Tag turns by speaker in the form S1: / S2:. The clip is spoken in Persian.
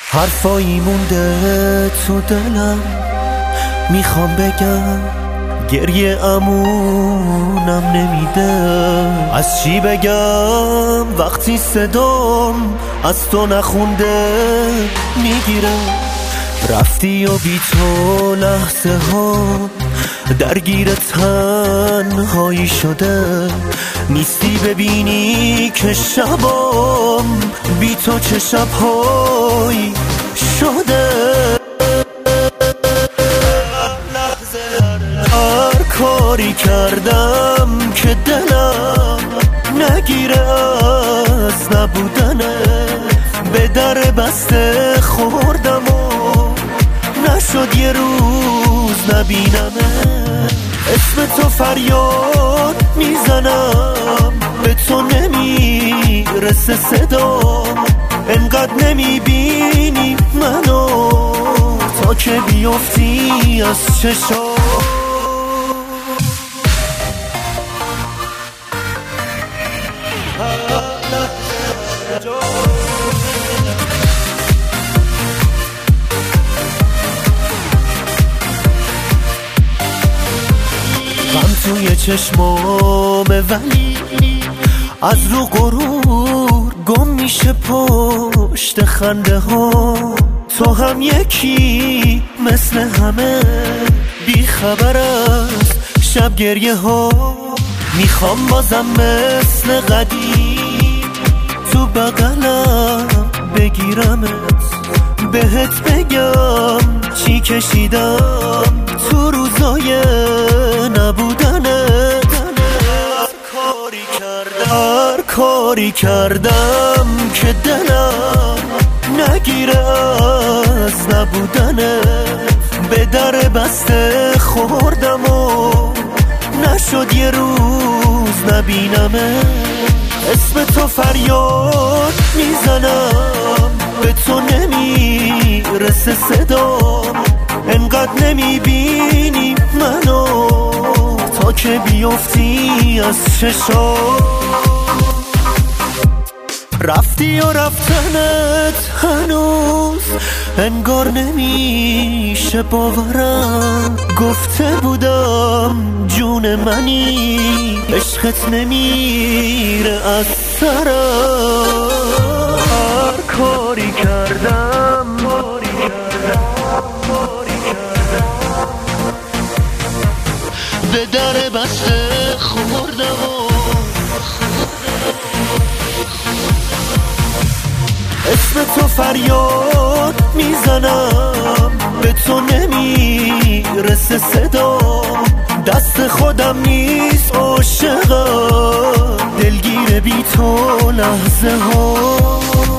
S1: حرفایی مونده تو دلم، میخوام بگم گریه امونم نمیده. از چی بگم وقتی صدام از تو نخونده میگیره. رفتی و بی تو لحظه ها درگیر تنهایی شده. نیستی ببینی که شبام بی تو چه شبهایی شده. هر کاری کردم که دلم نگیره از نبودنه. به در بسته خوردم و نشد یه روز نبینمه. اسم تو فریاد میزنم، به تو نمیرسه صدام. انقدر نمیبینی منو تا که بیفتی از چشام. غم توی چشمامه ولی از رو غرور گم میشه پشت خنده ها. تو هم یکی مثل همه بی خبر از شب گریه ها. میخوام بازم مثل قدیم تو بغلم بگیرمت، بهت بگم چی کشیدم تو روزای نبودنه. هر کاری کردم که دلم نگیره از نبودنه. به در بسته خوردم و نشد یه روز نبینمه. اسم تو فریاد میزنم، به تو نمیرسه صدام. انقدر نمیبینی منو تا که بیفتی از چشام. رفتی و رفتنت هنوز انگار نمیشه باورم. گفته بودم جون منی، عشقت نمیره از سرم. هر کاری کردم به در بسته خوردم. اسم تو فریاد میزنم، به تو نمیرسه صدام. دست خودم نیست عاشقم، دلگیر بی تو لحظه ها.